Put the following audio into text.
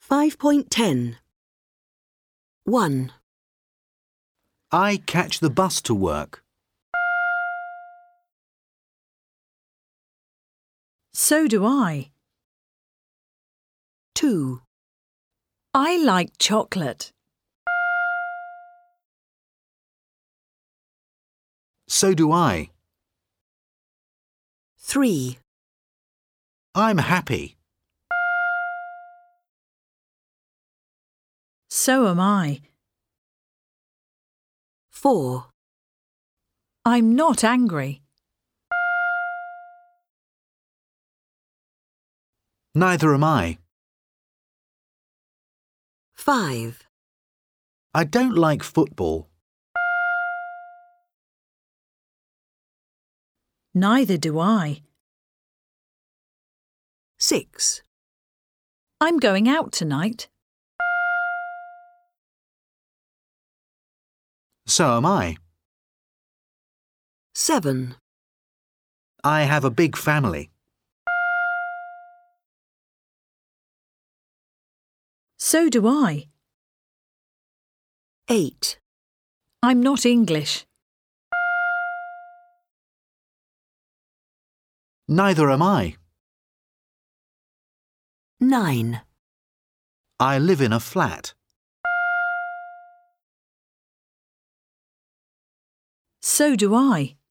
5.10. 1, I catch the bus to work. So do I. 2, I like chocolate. So do I. 3, I'm happy. So am I. 4, I'm not angry. Neither am I. 5, I don't like football. Neither do I. 6, I'm going out tonight. So am I. 7, I have a big family. So do I. 8, I'm not English. Neither am I. 9, I live in a flat. So do I.